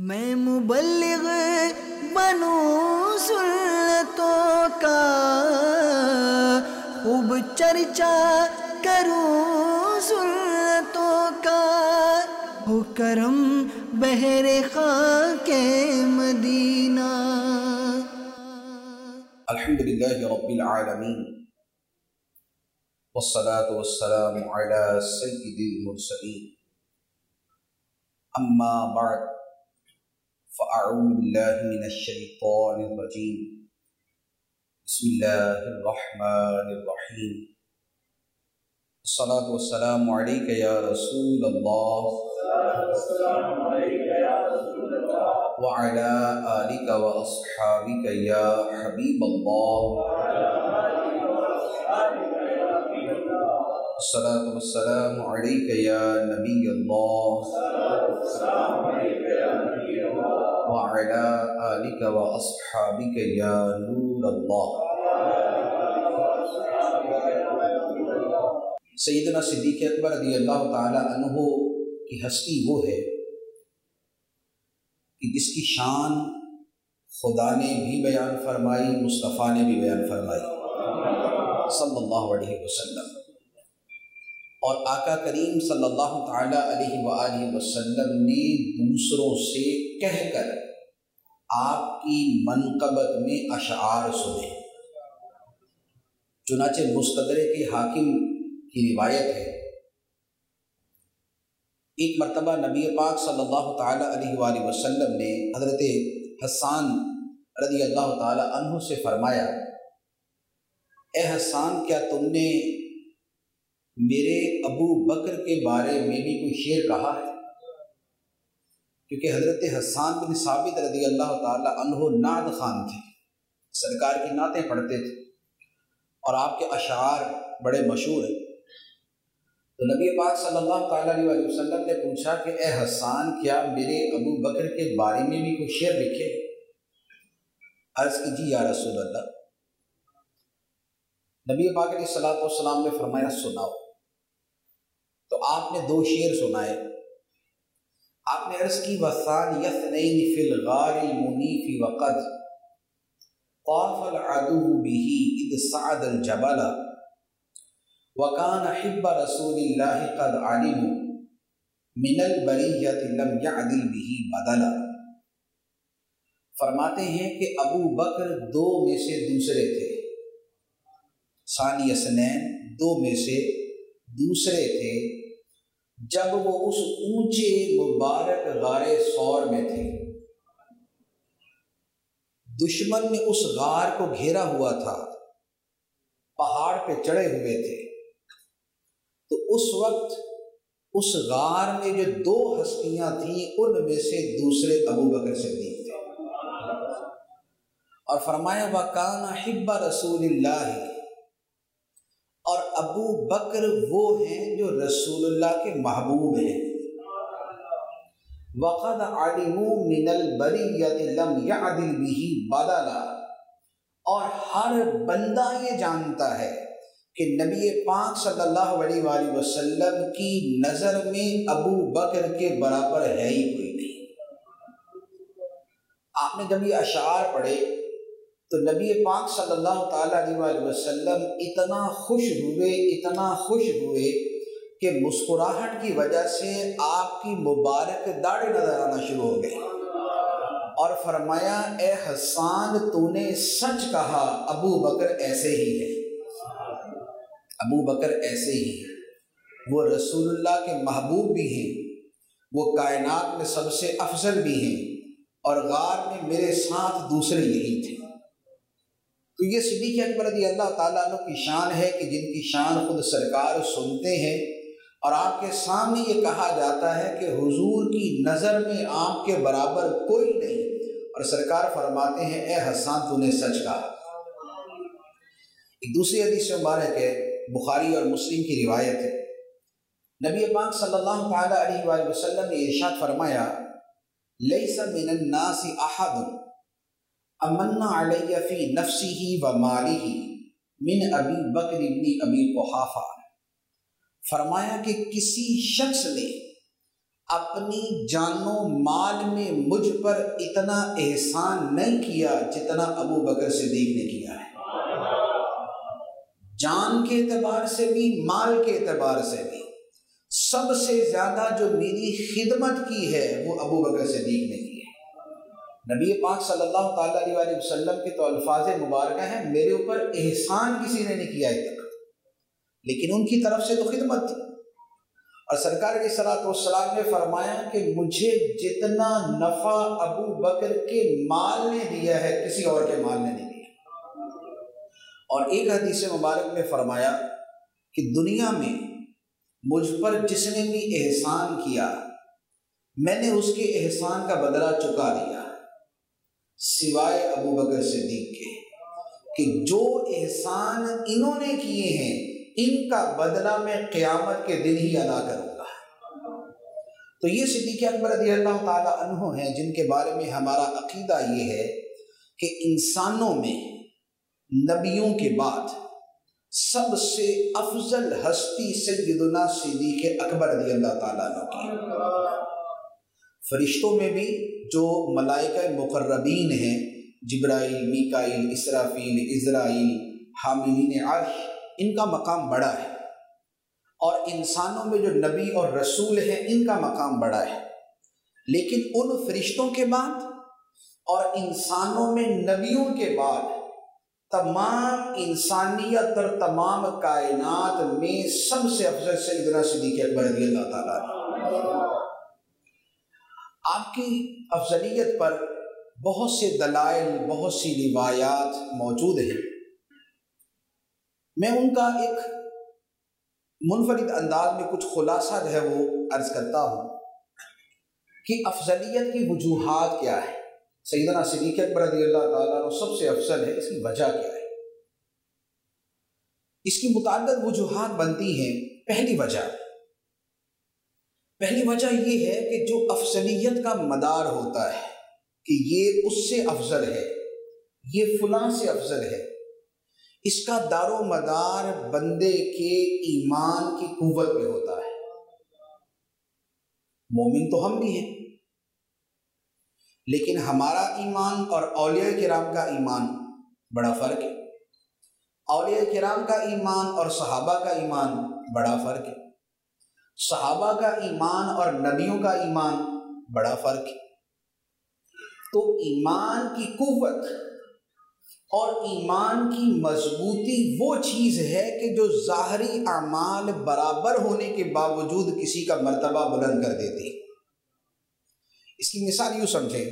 میں مبلغ بنوں سنتوں کا، خوب چرچا کروں سنتوں کا، ہو کرم بہر خاک مدینہ۔ الحمدللہ رب العالمین، والصلاة والسلام علی سید المرسلین، اما بعد فاعوذ باللہ من الشیطان الرجیم، بسم اللہ الرحمن الرحیم، الصلاة والسلام علیک یا رسول اللہ وعلی آلک واصحابک یا حبیب اللہ، الصلاة والسلام علیک یا نبی اللہ وعلی آلک واصحابک یا نور اللہ۔ سیدنا صدیق اکبر رضی اللہ تعالی عنہ کی ہستی وہ ہے کہ جس کی شان خدا نے بھی بیان فرمائی، مصطفیٰ نے بھی بیان فرمائی صلی اللہ علیہ وسلم، اور آقا کریم صلی اللہ تعالی علیہ وآلہ وسلم نے دوسروں سے کہہ کر آپ کی منقبت میں اشعار سنے۔ چنانچہ مستدرک حاکم کی روایت ہے، ایک مرتبہ نبی پاک صلی اللہ تعالی علیہ وآلہ وسلم نے حضرت حسان رضی اللہ تعالی عنہ سے فرمایا، اے حسان، کیا تم نے میرے ابو بکر کے بارے میں بھی کوئی شعر کہا ہے؟ کیونکہ حضرت حسان بن ثابت رضی اللہ تعالی عنہ نعت خوان تھے، سرکار کی نعتیں پڑھتے تھے اور آپ کے اشعار بڑے مشہور ہیں۔ تو نبی پاک صلی اللہ تعالی علیہ وسلم نے پوچھا کہ اے حسان، کیا میرے ابو بکر کے بارے میں بھی کوئی شعر لکھے؟ عرض کی جی یا رسول اللہ۔ نبی پاک علیہ الصلوۃ والسلام نے فرمایا سناؤ۔ تو آپ نے دو شعر سنائے۔ آپ نے عرض کی وَثَانِيَ اثْنَيْنِ فِي الْغَارِ الْمُنِيفِ وَقَدْ طَافَ الْعَدُوُّ بِهِ إِذْ صَعَدَ الْجَبَلَ وَكَانَ حِبَّ رَسُولِ اللَّهِ قَدْ عَلِمُوا مِنَ الْبَرِيَّةِ لَمْ يَعْدِلْ بِهِ بَدَلًا۔ فرماتے ہیں کہ ابو بکر دو میں سے دوسرے تھے، ثانی اثنین دو میں سے دوسرے تھے، جب وہ اس اونچے مبارک غار ثور میں تھے۔ دشمن نے اس غار کو گھیرا ہوا تھا، پہاڑ پہ چڑھے ہوئے تھے، تو اس وقت اس غار میں جو دو ہستیاں تھیں ان میں سے دوسرے ابو بکر صدیق تھے، اور فرمایا وَكَانَ حِبَّ رَسُولِ اللَّهِ، اور ابو بکر وہ ہیں جو رسول اللہ کے محبوب ہیں۔ وَقَدْ عَلِمُوا مِنَ الْبَرِيَّةِ لَمْ يَعْدِلْ بِهِ بَدَلًا، اور ہر بندہ یہ جانتا ہے کہ نبی پاک صلی اللہ علیہ وآلہ وسلم کی نظر میں ابو بکر کے برابر ہے ہی کوئی نہیں۔ آپ نے جب یہ اشعار پڑھے تو نبی پاک صلی اللہ تعالی علیہ وآلہ وسلم اتنا خوش ہوئے کہ مسکراہٹ کی وجہ سے آپ کی مبارک داڑھی نظر آنا شروع ہو گئی، اور فرمایا اے حسان، تو نے سچ کہا، ابو بکر ایسے ہی ہے، ابو بکر ایسے ہی ہے، وہ رسول اللہ کے محبوب بھی ہیں، وہ کائنات میں سب سے افضل بھی ہیں، اور غار میں میرے ساتھ دوسرے یہی تھے۔ تو یہ صدیق اکبر رضی اللہ تعالیٰ عنہ کی شان ہے کہ جن کی شان خود سرکار سنتے ہیں، اور آپ کے سامنے یہ کہا جاتا ہے کہ حضور کی نظر میں آپ کے برابر کوئی نہیں، اور سرکار فرماتے ہیں اے حسان، تو نے سچ کہا۔ ایک دوسری حدیث مبارک ہے، بخاری اور مسلم کی روایت ہے، نبی پاک صلی اللہ تعالی علیہ وآلہ وسلم نے ارشاد فرمایا لیس من الناس احد امن علی فی نفسہ و مالہ من ابی بکر بن ابی قحافہ، فرمایا کہ کسی شخص نے اپنی جان و مال میں مجھ پر اتنا احسان نہیں کیا جتنا ابو بکر صدیق نے کیا ہے۔ جان کے اعتبار سے بھی، مال کے اعتبار سے بھی سب سے زیادہ جو میری خدمت کی ہے وہ ابو بکر صدیق نے کی ہے۔ نبی پاک صلی اللہ تعالیٰ علیہ وسلم کے تو الفاظ مبارکہ ہیں، میرے اوپر احسان کسی نے نہیں کیا اب تک، لیکن ان کی طرف سے تو خدمت تھی۔ اور سرکار علیہ الصلوۃ والسلام نے فرمایا کہ مجھے جتنا نفع ابو بکر کے مال نے دیا ہے کسی اور کے مال نے نہیں دیا۔ اور ایک حدیث مبارک میں فرمایا کہ دنیا میں مجھ پر جس نے بھی احسان کیا میں نے اس کے احسان کا بدلہ چکا دیا، سوائے ابو بکر صدیق کے، کہ جو احسان انہوں نے کیے ہیں ان کا بدلہ میں قیامت کے دن ہی ادا کروں گا۔ تو یہ صدیق اکبر رضی اللہ تعالیٰ عنہ ہیں جن کے بارے میں ہمارا عقیدہ یہ ہے کہ انسانوں میں نبیوں کے بعد سب سے افضل ہستی سیدنا صدیق اکبر رضی اللہ تعالیٰ عنہ کی۔ فرشتوں میں بھی جو ملائکہ مقربین ہیں، جبرائیل، میکائیل، اسرافیل، عزرائیل، حاملین عرش، ان کا مقام بڑا ہے، اور انسانوں میں جو نبی اور رسول ہیں ان کا مقام بڑا ہے، لیکن ان فرشتوں کے بعد اور انسانوں میں نبیوں کے بعد تمام انسانیت اور تمام کائنات میں سب سے افضل سیدنا صدیق اکبر رضی اللہ تعالیٰ عنہ۔ آپ کی افضلیت پر بہت سے دلائل، بہت سی روایات موجود ہیں۔ میں ان کا ایک منفرد انداز میں کچھ خلاصہ جو ہے وہ عرض کرتا ہوں کہ افضلیت کی وجوہات کیا ہے، سیدنا صدیق اکبر رضی اللہ تعالیٰ عنہ سب سے افضل ہے، اس کی وجہ کیا ہے۔ اس کی متعدد وجوہات بنتی ہیں۔ پہلی وجہ یہ ہے کہ جو افضلیت کا مدار ہوتا ہے کہ یہ اس سے افضل ہے، یہ فلاں سے افضل ہے، اس کا دار و مدار بندے کے ایمان کی قوت پہ ہوتا ہے۔ مومن تو ہم بھی ہیں، لیکن ہمارا ایمان اور اولیاء کرام کا ایمان بڑا فرق ہے۔ اولیاء کرام کا ایمان اور صحابہ کا ایمان بڑا فرق ہے۔ صحابہ کا ایمان اور نبیوں کا ایمان بڑا فرق ہے۔ تو ایمان کی قوت اور ایمان کی مضبوطی وہ چیز ہے کہ جو ظاہری اعمال برابر ہونے کے باوجود کسی کا مرتبہ بلند کر دیتی۔ اس کی مثال یوں سمجھیں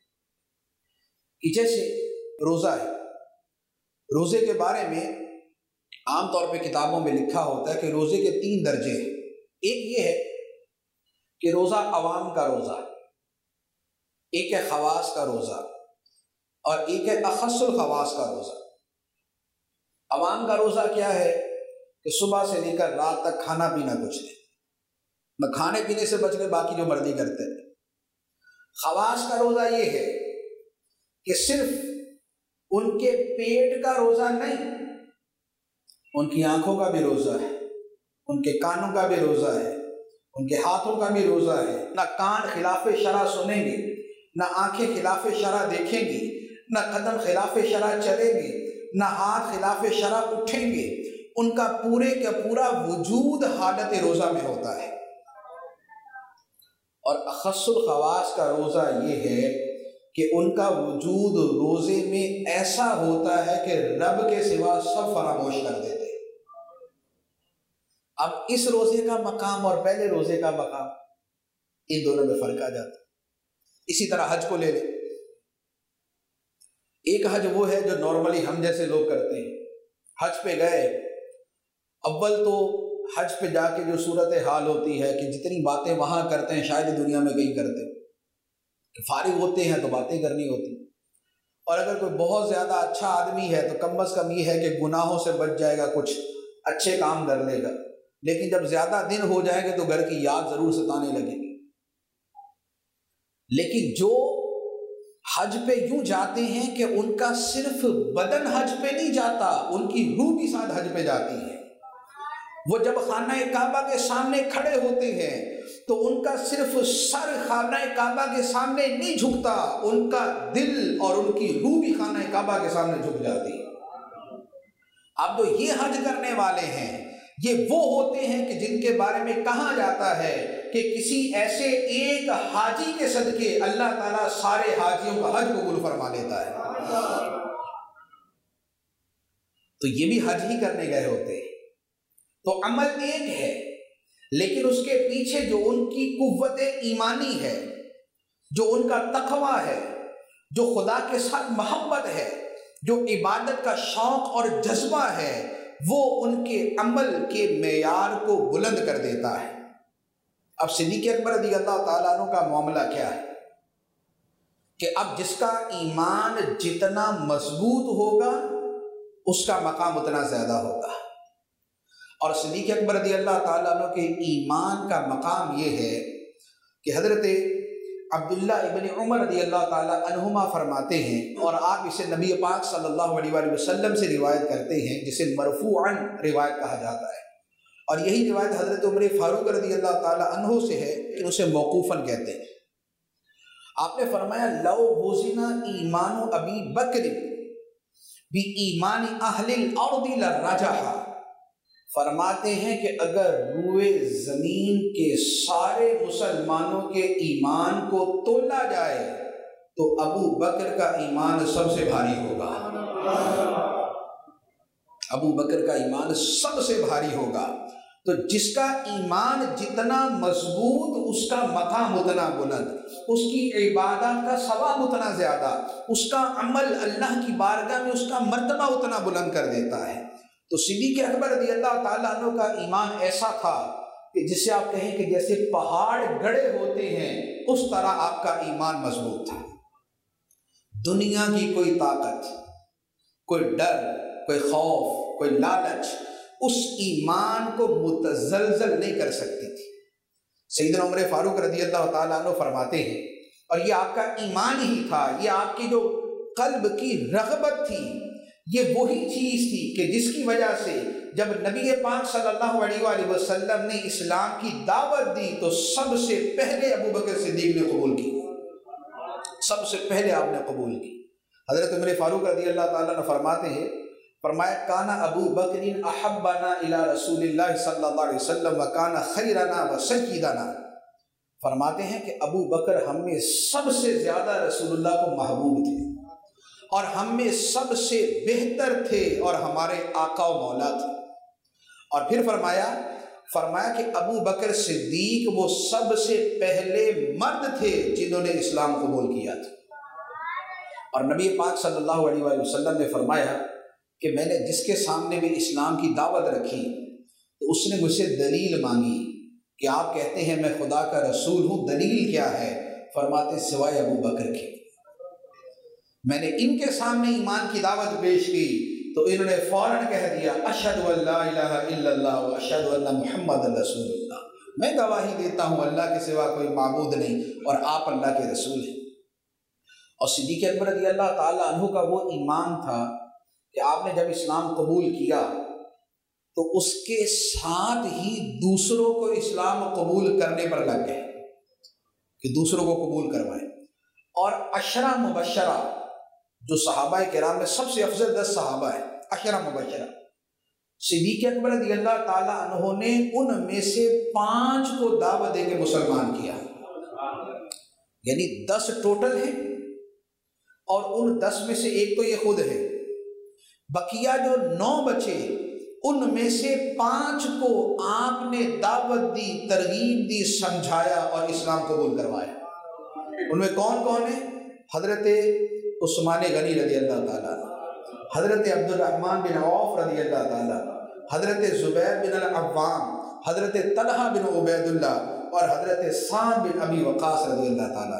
کہ جیسے روزہ ہے، روزے کے بارے میں عام طور پہ کتابوں میں لکھا ہوتا ہے کہ روزے کے 3 درجے ہیں۔ ایک یہ ہے کہ روزہ عوام کا روزہ، ایک ہے خواص کا روزہ، اور ایک ہے اخص الخواص کا روزہ۔ عوام کا روزہ کیا ہے کہ صبح سے لے کر رات تک کھانا پینا کچھ نہیں، نہ کھانے پینے سے بچ کے باقی جو مرضی کرتے ہیں۔ خواص کا روزہ یہ ہے کہ صرف ان کے پیٹ کا روزہ نہیں، ان کی آنکھوں کا بھی روزہ ہے، ان کے کانوں کا بھی روزہ ہے، ان کے ہاتھوں کا بھی روزہ ہے۔ نہ کان خلاف شرع سنیں گے، نہ آنکھیں خلاف شرع دیکھیں گی، نہ قدم خلاف شرع چلیں گے، نہ ہاتھ خلاف شرع اٹھیں گے۔ ان کا پورے کا پورا وجود حالت روزہ میں ہوتا ہے۔ اور اخص الخواص کا روزہ یہ ہے کہ ان کا وجود روزے میں ایسا ہوتا ہے کہ رب کے سوا سب فراموش کر دیتے۔ اب اس روزے کا مقام اور پہلے روزے کا مقام، ان دونوں میں فرق آ جاتا ہے۔ اسی طرح حج کو لے لیں۔ ایک حج وہ ہے جو نارملی ہم جیسے لوگ کرتے ہیں، حج پہ گئے، اول تو حج پہ جا کے جو صورت حال ہوتی ہے کہ جتنی باتیں وہاں کرتے ہیں شاید دنیا میں کہیں کرتے، کہ فارغ ہوتے ہیں تو باتیں کرنی ہوتی، اور اگر کوئی بہت زیادہ اچھا آدمی ہے تو کم از کم یہ ہے کہ گناہوں سے بچ جائے گا، کچھ اچھے کام کر لے گا۔ لیکن جب زیادہ دن ہو جائیں گے تو گھر کی یاد ضرور ستانے لگے گی۔ لیکن جو حج پہ یوں جاتے ہیں کہ ان کا صرف بدن حج پہ نہیں جاتا، ان کی روح بھی ساتھ حج پہ جاتی ہے۔ وہ جب خانہ کعبہ کے سامنے کھڑے ہوتے ہیں تو ان کا صرف سر خانہ کعبہ کے سامنے نہیں جھکتا، ان کا دل اور ان کی روح بھی خانہ کعبہ کے سامنے جھک جاتی۔ اب جو یہ حج کرنے والے ہیں یہ وہ ہوتے ہیں کہ جن کے بارے میں کہا جاتا ہے کہ کسی ایسے ایک حاجی کے صدقے اللہ تعالیٰ سارے حاجیوں کا حج قبول فرما لیتا ہے۔ تو یہ بھی حج ہی کرنے گئے ہوتے ہیں۔ تو عمل ایک ہے، لیکن اس کے پیچھے جو ان کی قوت ایمانی ہے، جو ان کا تقویٰ ہے، جو خدا کے ساتھ محبت ہے، جو عبادت کا شوق اور جذبہ ہے، وہ ان کے عمل کے معیار کو بلند کر دیتا ہے۔ اب صدیق اکبر رضی اللہ تعالیٰ عنہ کا معاملہ کیا ہے کہ اب جس کا ایمان جتنا مضبوط ہوگا اس کا مقام اتنا زیادہ ہوگا۔ اور صدیق اکبر رضی اللہ تعالیٰ عنہ کے ایمان کا مقام یہ ہے کہ حضرت عبداللہ ابن عمر رضی اللہ تعالیٰ عنہما فرماتے ہیں، اور آپ اسے نبی پاک صلی اللہ علیہ وآلہ وسلم سے روایت کرتے ہیں، جسے مرفوعاً روایت کہا جاتا ہے، اور یہی روایت حضرت عمر فاروق رضی اللہ تعالیٰ عنہ سے ہے کہ اسے موقوفاً کہتے ہیں۔ آپ نے فرمایا لو وزن ایمان ابی بکر بی ایمان اہل الارض لرجح، فرماتے ہیں کہ اگر روئے زمین کے سارے مسلمانوں کے ایمان کو تولا جائے تو ابو بکر کا ایمان سب سے بھاری ہوگا، ابو بکر کا ایمان سب سے بھاری ہوگا۔ تو جس کا ایمان جتنا مضبوط اس کا مقام اتنا بلند، اس کی عبادت کا ثواب اتنا زیادہ، اس کا عمل اللہ کی بارگاہ میں اس کا مرتبہ اتنا بلند کر دیتا ہے۔ تو صدیق اکبر رضی اللہ تعالیٰ عنہ کا ایمان ایسا تھا کہ جسے آپ کہیں کہ جیسے پہاڑ گڑے ہوتے ہیں اس طرح آپ کا ایمان مضبوط تھا۔ دنیا کی کوئی طاقت، کوئی ڈر، کوئی خوف، کوئی لالچ اس ایمان کو متزلزل نہیں کر سکتی تھی۔ سیدنا عمر فاروق رضی اللہ تعالیٰ عنہ فرماتے ہیں، اور یہ آپ کا ایمان ہی تھا، یہ آپ کی جو قلب کی رغبت تھی، یہ وہی چیز تھی کہ جس کی وجہ سے جب نبی پاک صلی اللہ علیہ وآلہ وسلم نے اسلام کی دعوت دی تو سب سے پہلے ابو بکر صدیق نے قبول کی، سب سے پہلے آپ نے قبول کی۔ حضرت عمر فاروق رضی اللہ تعالیٰ عنہ فرماتے ہیں، فرمایا کانا ابو بکر احبنا الی رسول اللہ صلی اللہ علیہ وسلم وکانا خیرنا وسیدنا، فرماتے ہیں کہ ابو بکر ہم میں سب سے زیادہ رسول اللہ کو محبوب تھے اور ہم میں سب سے بہتر تھے اور ہمارے آقا و مولا تھے۔ اور پھر فرمایا کہ ابو بکر صدیق وہ سب سے پہلے مرد تھے جنہوں نے اسلام قبول کیا تھا۔ اور نبی پاک صلی اللہ علیہ وآلہ وسلم نے فرمایا کہ میں نے جس کے سامنے بھی اسلام کی دعوت رکھی تو اس نے مجھ سے دلیل مانگی کہ آپ کہتے ہیں میں خدا کا رسول ہوں، دلیل کیا ہے؟ فرماتے سوائے ابو بکر کے۔ میں نے ان کے سامنے ایمان کی دعوت پیش کی تو انہوں نے فوراً کہہ دیا اشہد ان لا الہ الا اللہ و اشہد ان محمد رسول اللہ، میں گواہی دیتا ہوں اللہ کے سوا کوئی معبود نہیں اور آپ اللہ کے رسول ہیں۔ اور صدیق اکبر رضی اللہ تعالیٰ عنہ کا وہ ایمان تھا کہ آپ نے جب اسلام قبول کیا تو اس کے ساتھ ہی دوسروں کو اسلام قبول کرنے پر لگ گئے کہ دوسروں کو قبول کروائیں۔ اور عشرہ مبشرہ جو صحابہ کرام میں سب سے افضل 10 صحابہ ہیں، عشرہ مبشرہ، صدیق اکبر رضی اللہ تعالیٰ عنہ نے ان میں سے 5 کو دعوت دے کے مسلمان کیا، یعنی 10 ٹوٹل ہیں اور ان 10 میں سے ایک تو یہ خود ہے، بقیہ جو 9 بچے ان میں سے 5 کو آپ نے دعوت دی، ترغیب دی، سمجھایا اور اسلام قبول کروایا۔ ان میں کون کون ہیں؟ حضرت عثمان غنی رضی اللہ تعالیٰ، حضرت عبد الرحمن بن عوف رضی اللہ تعالیٰ، حضرت زبیر بن العوام، حضرت طلحہ بن عبید اللہ اور حضرت سعد بن ابی وقاص رضی اللہ تعالیٰ۔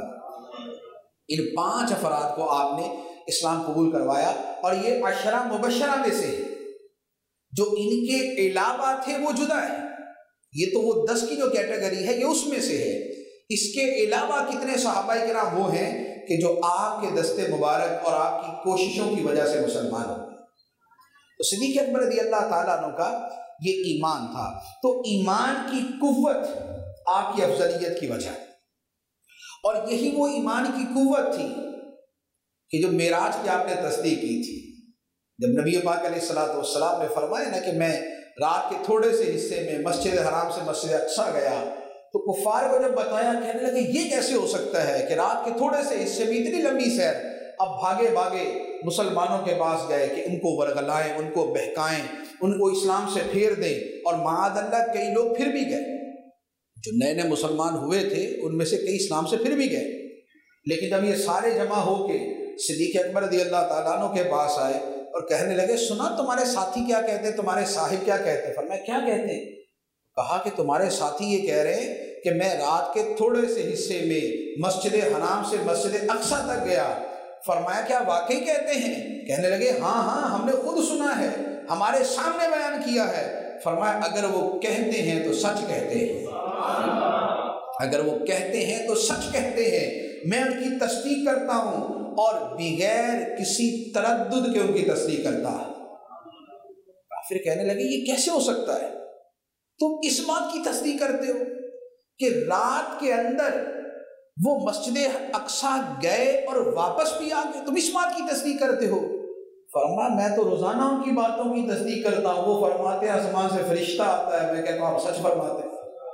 ان 5 افراد کو آپ نے اسلام قبول کروایا، اور یہ عشرہ مبشرہ میں سے ہے۔ جو ان کے علاوہ تھے وہ جدا ہے، یہ تو وہ 10 کی جو کیٹیگری ہے یہ اس میں سے ہے۔ اس کے علاوہ کتنے صحابہ کرام وہ ہیں کہ جو آپ کے دستے مبارک اور آپ کی کوششوں کی وجہ سے مسلمان ہو گئے۔ تو صدیق اکبر رضی اللہ تعالیٰ عنہ کا یہ ایمان تھا۔ تو ایمان کی قوت آپ کی افضلیت کی وجہ، اور یہی وہ ایمان کی قوت تھی کہ جو معراج کی آپ نے تصدیق کی تھی، جب نبی پاک علیہ الصلوۃ والسلام نے فرمایا نا کہ میں رات کے تھوڑے سے حصے میں مسجد حرام سے مسجد اقصیٰ گیا، تو کفار کو جب بتایا کہنے لگے یہ کیسے ہو سکتا ہے کہ رات کے تھوڑے سے حصے میں اتنی لمبی سیر، اب بھاگے بھاگے مسلمانوں کے پاس گئے کہ ان کو ورگلائیں، ان کو بہکائیں، ان کو اسلام سے پھیر دیں، اور معاذ اللہ کئی لوگ پھر بھی گئے، جو نئے نئے مسلمان ہوئے تھے ان میں سے کئی اسلام سے پھر بھی گئے، لیکن جب یہ سارے جمع ہو کے صدیق اکبر رضی اللہ تعالیٰ عنہ کے پاس آئے اور کہنے لگے سنا تمہارے ساتھی کیا کہتے ہیں، تمہارے صاحب کیا کہتے ہیں؟ فرمایا کیا کہتے ہیں؟ کہا کہ تمہارے ساتھی یہ کہہ رہے ہیں کہ میں رات کے تھوڑے سے حصے میں مسجد حرام سے مسجد اقصیٰ تک گیا۔ فرمایا کیا واقعی کہتے ہیں؟ کہنے لگے ہاں ہاں ہم نے خود سنا ہے، ہمارے سامنے بیان کیا ہے۔ فرمایا اگر وہ کہتے ہیں تو سچ کہتے ہیں، اگر وہ کہتے ہیں تو سچ کہتے ہیں، میں ان کی تصدیق کرتا ہوں اور بغیر کسی تردد کے ان کی تصدیق کرتا ہے۔ پھر کہنے لگے یہ کیسے ہو سکتا ہے؟ تم اس بات کی تصدیق کرتے ہو کہ رات کے اندر وہ مسجد اقصیٰ گئے اور واپس بھی آ گئے، تم اس بات کی تصدیق کرتے ہو؟ فرمایا میں تو روزانہ ان کی باتوں کی تصدیق کرتا ہوں، وہ فرماتے ہیں آسمان سے فرشتہ آتا ہے، میں کہتا ہوں آپ سچ فرماتے ہیں،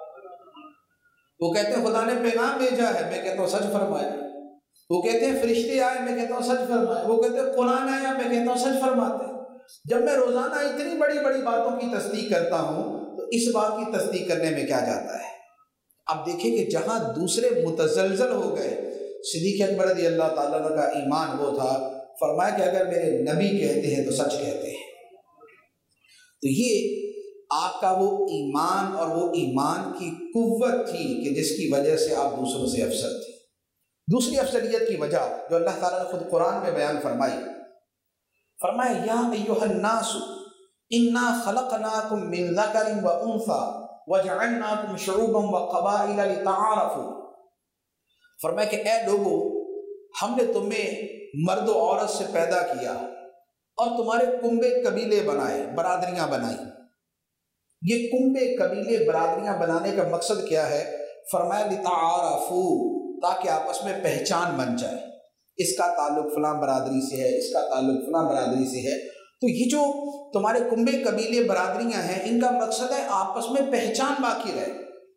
وہ کہتے ہیں خدا نے پیغام بھیجا ہے، میں کہتا ہوں سچ فرمایا، وہ کہتے ہیں فرشتے آئے، میں کہتا ہوں سچ فرمایا، وہ کہتے ہیں قرآن آیا، میں کہتا ہوں سچ فرماتے ہیں۔ جب میں روزانہ اتنی بڑی بڑی باتوں کی تصدیق کرتا ہوں تو اس بات کی تصدیق کرنے میں کیا جاتا ہے؟ اب دیکھیں کہ جہاں دوسرے متزلزل ہو گئے، صدیق اکبر رضی اللہ تعالیٰ عنہ کا ایمان وہ تھا، فرمایا کہ اگر میرے نبی کہتے ہیں تو سچ کہتے ہیں۔ تو یہ آپ کا وہ ایمان اور وہ ایمان کی قوت تھی کہ جس کی وجہ سے آپ دوسروں سے افضل تھے۔ دوسری افضلیت کی وجہ جو اللہ تعالیٰ نے خود قرآن میں بیان فرمائی، فرمایا یا ایھا الناس انا خلقناکم من ذکر و انثی وجعلناکم شعوبا وقبائل لتعارفوا۔ فرمایا کہ اے لوگو، ہم نے تمہیں مرد و عورت سے پیدا کیا اور تمہارے کنبے قبیلے بنائے، برادریاں بنائیں۔ یہ کنبے قبیلے برادریاں بنانے کا مقصد کیا ہے؟ فرمایا لتعارفوا، تاکہ آپس میں پہچان بن جائے، اس کا تعلق فلاں برادری سے ہے، اس کا تعلق فلاں برادری سے ہے۔ تو یہ جو تمہارے کنبے قبیلے برادریاں ہیں، ان کا مقصد ہے آپس میں پہچان باقی رہے۔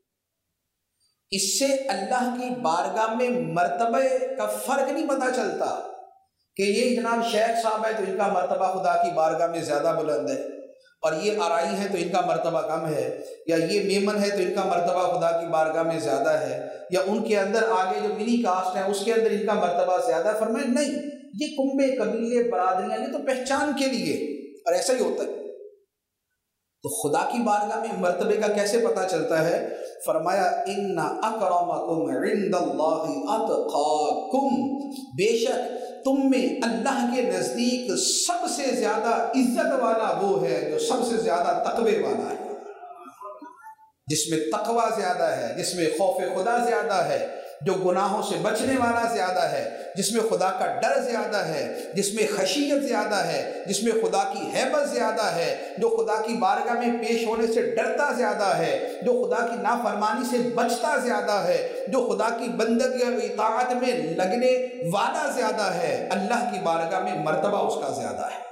اس سے اللہ کی بارگاہ میں مرتبہ کا فرق نہیں پتہ چلتا کہ یہ جناب شیخ صاحب ہے تو ان کا مرتبہ خدا کی بارگاہ میں زیادہ بلند ہے، اور یہ آرائی ہے تو ان کا مرتبہ کم ہے، یا یہ میمن ہے تو ان کا مرتبہ خدا کی بارگاہ میں زیادہ ہے، یا ان کے اندر آگے جو منی کاسٹ ہے اس کے اندر ان کا مرتبہ زیادہ ہے۔ فرمائے نہیں، یہ کنبے قبیلے برادریاں یہ تو پہچان کے لیے، اور ایسا ہی ہوتا ہے۔ تو خدا کی بارگاہ میں مرتبے کا کیسے پتہ چلتا ہے؟ فرمایا ان اکرمکم عند اللہ اتقاکم، بے شک تم میں اللہ کے نزدیک سب سے زیادہ عزت والا وہ ہے جو سب سے زیادہ تقوی والا ہے، جس میں تقوی زیادہ ہے، جس میں خوف خدا زیادہ ہے، جو گناہوں سے بچنے والا زیادہ ہے، جس میں خدا کا ڈر زیادہ ہے، جس میں خشیت زیادہ ہے، جس میں خدا کی ہیبت زیادہ ہے، جو خدا کی بارگاہ میں پیش ہونے سے ڈرتا زیادہ ہے، جو خدا کی نافرمانی سے بچتا زیادہ ہے، جو خدا کی بندگی اور اطاعت میں لگنے والا زیادہ ہے، اللہ کی بارگاہ میں مرتبہ اس کا زیادہ ہے۔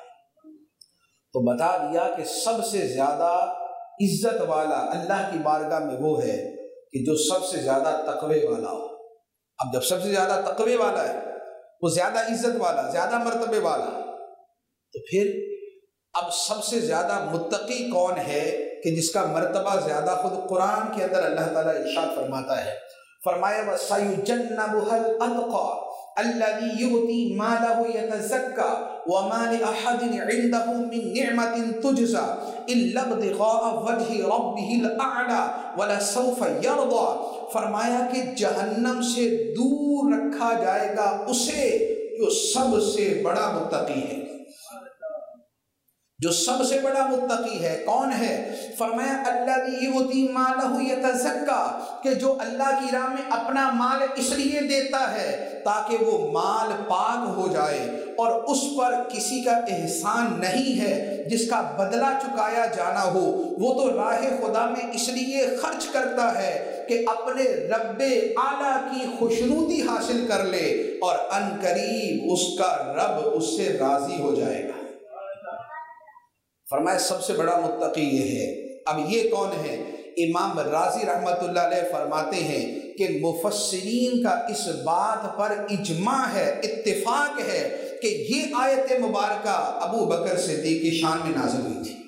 تو بتا دیا کہ سب سے زیادہ عزت والا اللہ کی بارگاہ میں وہ ہے کہ جو سب سے زیادہ تقوی والا ہو۔ اب جب سب سے زیادہ تقوی والا ہے، وہ زیادہ عزت والا، زیادہ مرتبے والا، تو پھر اب سب سے زیادہ متقی کون ہے کہ جس کا مرتبہ زیادہ؟ خود قرآن کے اندر اللہ تعالیٰ ارشاد فرماتا ہے، فرمایا وَسَيُجَنَّبُهَا الْأَتْقَى الَّذِي يُؤْتِي مَالَهُ يَتَزَكَّى وَمَا لِأَحَدٍ عِندَهُ مِن نِّعْمَةٍ تُجْزَى إِلَّا ابْتِغَاءَ وَجْهِ رَبِّهِ الْأَعْلَى وَلَسَوْفَ يَرْضَى۔ فرمایا کہ جہنم سے دور رکھا جائے گا اسے جو سب سے بڑا متقی ہے، جو سب سے بڑا متقی ہے کون ہے؟ فرمایا الذی یؤتی مالہ یتزکا، کہ جو اللہ کی راہ میں اپنا مال اس لیے دیتا ہے تاکہ وہ مال پاک ہو جائے اور اس پر کسی کا احسان نہیں ہے جس کا بدلہ چکایا جانا ہو، وہ تو راہ خدا میں اس لیے خرچ کرتا ہے کہ اپنے رب اعلیٰ کی خوشنودی حاصل کر لے اور ان قریب اس کا رب اس سے راضی ہو جائے گا۔ فرمایا سب سے بڑا متقی یہ ہے۔ اب یہ کون ہے؟ امام رازی رحمۃ اللہ علیہ فرماتے ہیں کہ مفسرین کا اس بات پر اجماع ہے، اتفاق ہے کہ یہ آیت مبارکہ ابو بکر صدیق کی شان میں نازل ہوئی تھی،